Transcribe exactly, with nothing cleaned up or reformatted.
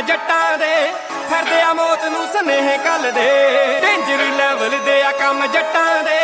ਜੱਟਾਂ ਦੇ ਫਿਰਦੇ ਆ ਮੌਤ ਨੂੰ ਸਨੇਹ ਕੱਲ ਦੇ ਡੇਂਜਰ ਲੈਵਲ ਦੇ ਆ ਕੰਮ ਜੱਟਾਂ ਦੇ